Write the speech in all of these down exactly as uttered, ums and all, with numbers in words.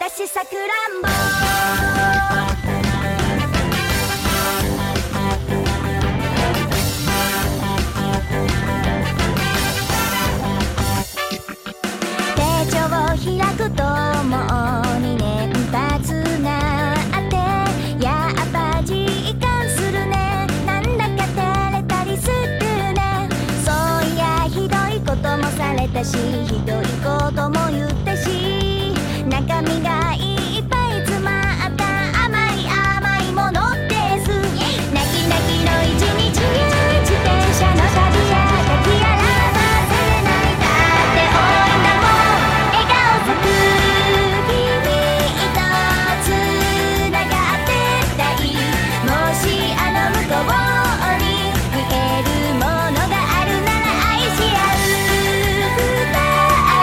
私さくらんぼ手帳を開くともうにねん経つがあってやっぱ実感するねなんだか照れたりするねそういやひどいこともされたしひどいことも言ったし中身がいっぱい詰まった甘い甘いものです泣き泣きの一日自転車の旅や書き表せれないだって多いんだもん笑顔咲く君とつながってたいもしあの向こうに見えるものがあるなら愛し合う二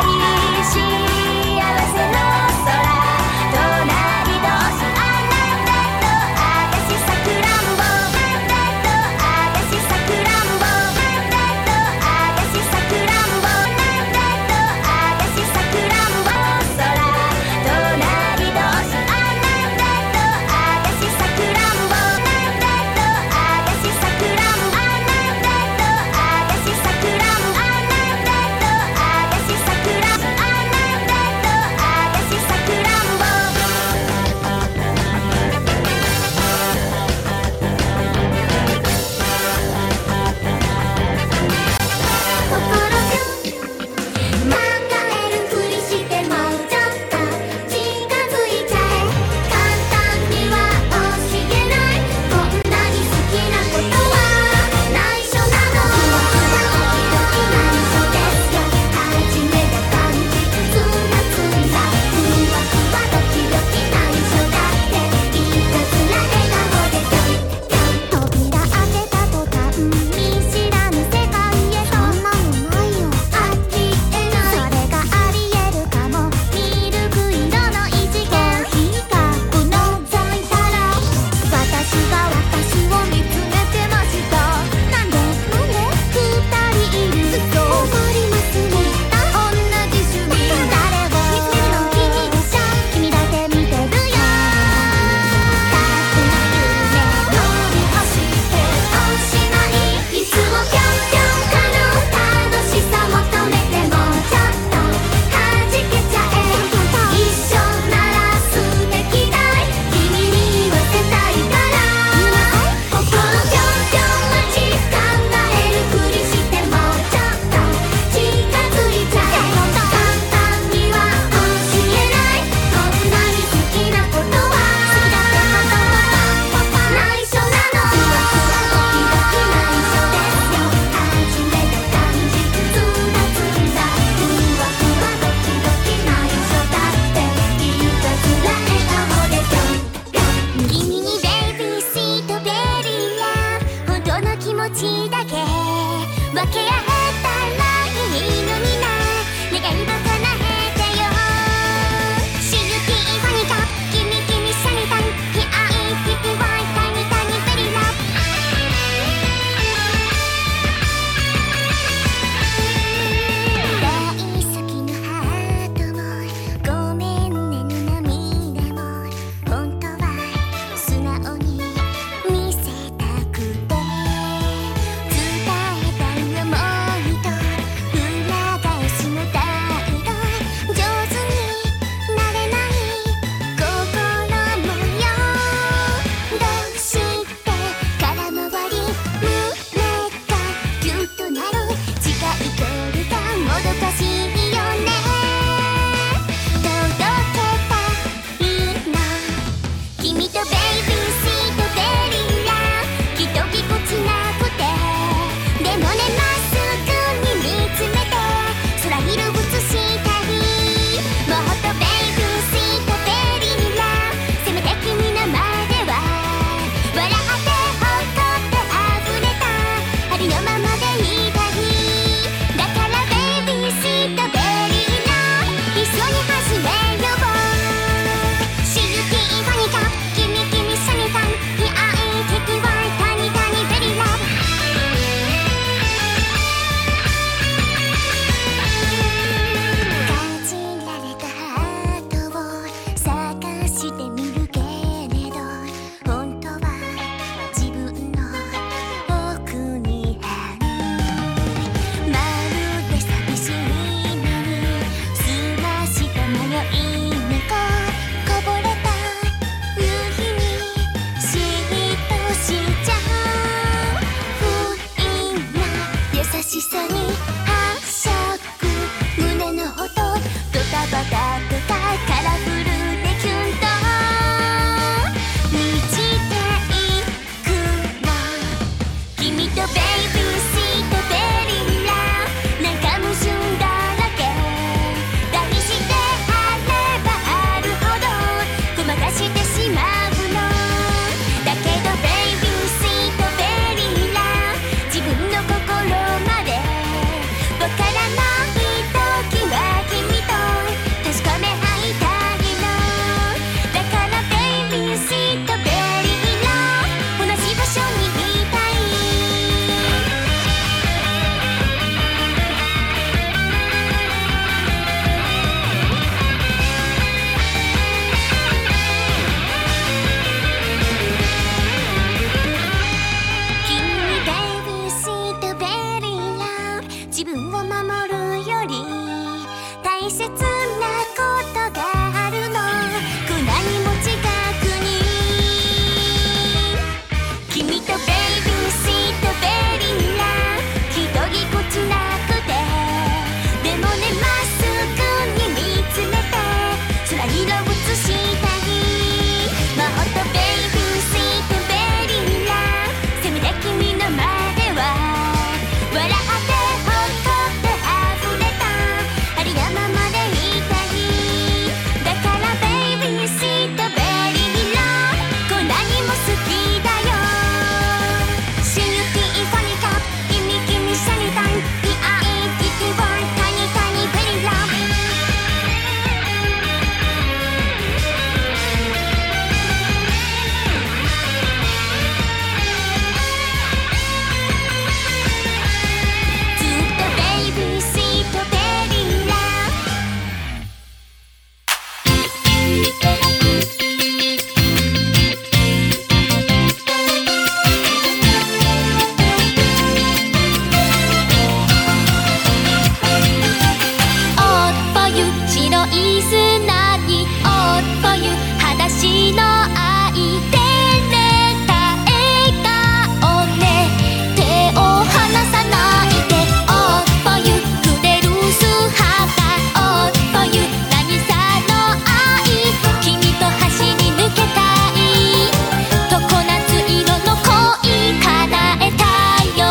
大切なことがあるの。こんなにも近くに君とベイビースイートベリーラン一ぎこちなくてでもねまっすぐに見つめて空色映したいもっとベイビースイートベリーランせめて君の前では笑ってほっこって溢れたありのままでいたいだからベイビースイートベリーランこんなにも好きだよシューティーファニーカップ君君シャニタイムピアイティティワンタニタニベリーランずっとベイビースイートベリーランおっぽゆ白い砂におっぽゆ裸足の愛照れた笑顔ね手を離さないでおっぽゆくれる素肌おっぽゆ渚の愛君と走り抜けたい常夏色の恋叶えたよ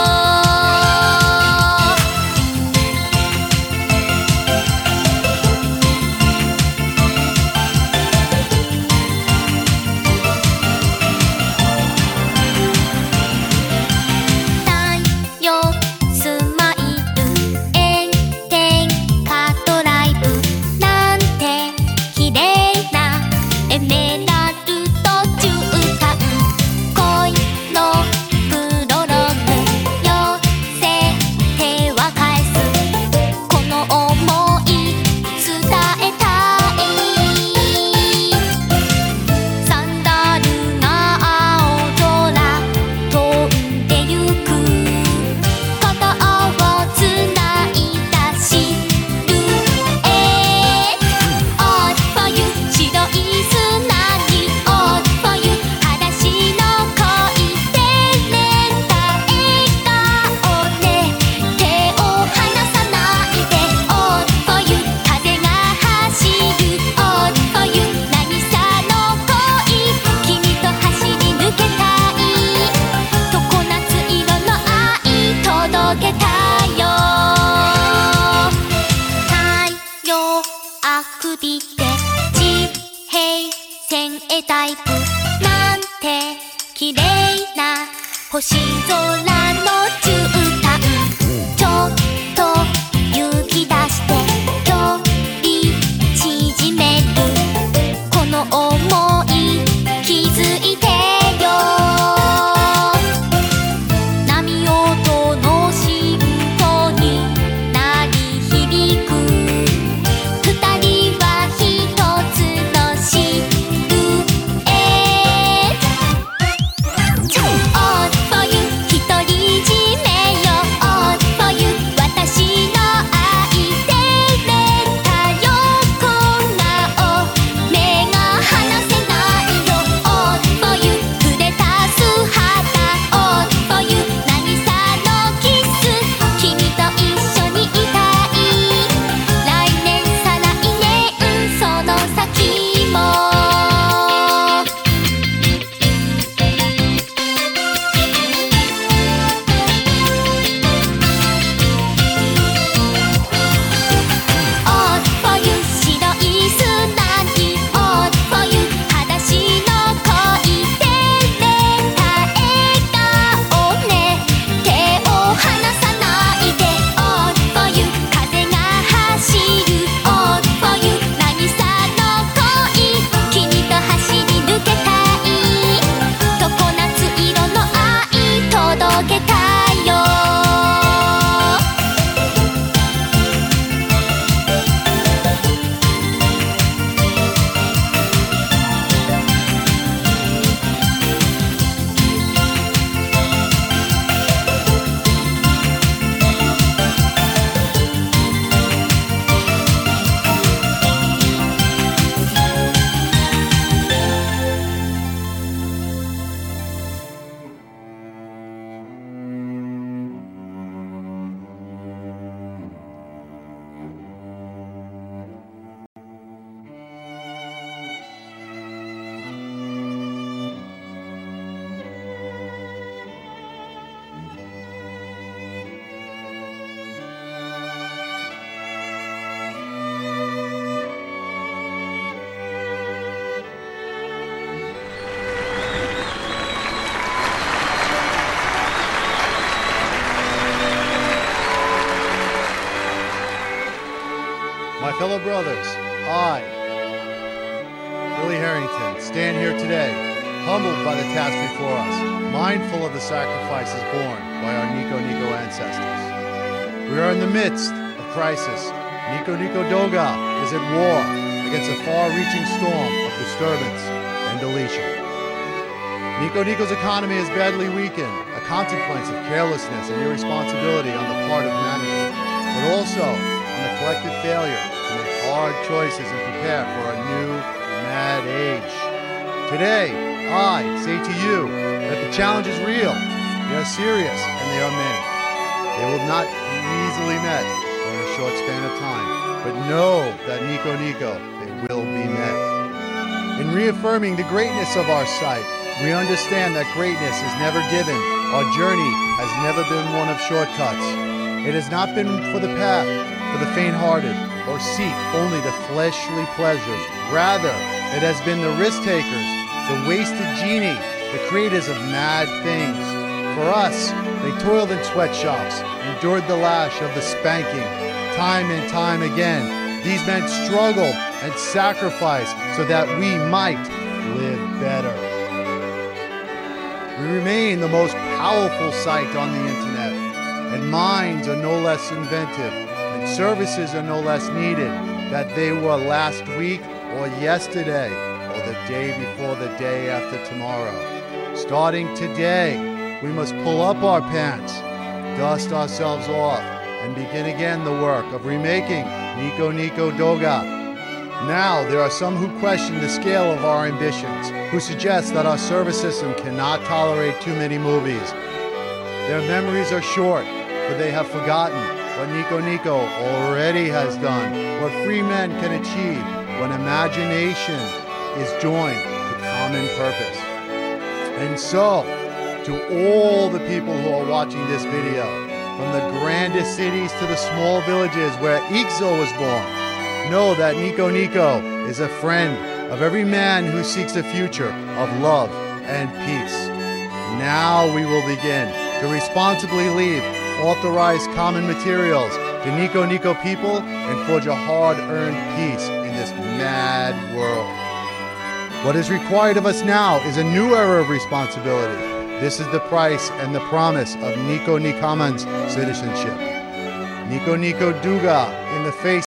太陽スマイル炎天下ドライブなんて綺麗なエメラルド絨毯恋のプロローグ寄せ手は返すこの想い伝えたいサンダルが青空飛んでゆく肩をつないだシルエットおっぽゆ白い砂におっぽゆ裸足の恋照れた笑顔ね手を離さないでおっぽゆ風が走るおっぽゆ渚の恋君と走り抜けたい常夏色の愛届けたよ太陽あくびて地平線へダイブなんて綺麗な星空の絨毯ちょっと勇気出して距離縮めるこの想い気づいてよ波音のシンフォニー鳴り響く二人は一つのシルエットおっぽゆ一人 My fellow brothers, I, Billy Harrington, stand here today, humbled by the task before us, mindful of the sacrifices borne by our Nico Nico ancestors. We are in the midst of crisis. Nico Nico Doga is at war against a far-reaching storm of disturbance and deletion. Nico Nico's economy is badly weakened, a consequence of carelessness and irresponsibility on the part of management, but also on the collective failure to make hard choices and prepare for a new mad age. Today, I say to you that the challenge is real, they are serious, and they are many. They will not be easily met or in a short span of time, but know that Nico Nico, they will be met. In reaffirming the greatness of our site, we understand that greatness is never given. Our journey has never been one of shortcuts. It has not been for the path, for the faint-hearted, or seek only the fleshly pleasures. Rather, it has been the risk-takers, the wasted genie, the creators of mad things. For us, they toiled in sweatshops, endured the lash of the spanking. Time and time again, these men struggled and sacrificed so that we might live better. We remain the most powerful site on the internet, and minds are no less inventive, and services are no less needed that they were last week or yesterday or the day before the day after tomorrow. Starting today, we must pull up our pants, dust ourselves off, and begin again the work of remaking Nico Nico Doga. Now, there are some who question the scale of our ambitions, who suggest that our service system cannot tolerate too many movies. Their memories are short, for they have forgotten what Nico Nico already has done, what free men can achieve when imagination is joined to common purpose. And so, to all the people who are watching this video, from the grandest cities to the small villages where Ixo was born, know that Nico Nico is a friend of every man who seeks a future of love and peace. Now we will begin to responsibly leave authorized common materials to Nico Nico people and forge a hard-earned peace in this mad world. What is required of us now is a new era of responsibility. This is the price and the promise of Nico Nikaman's citizenship. Nico Nico Duga in the face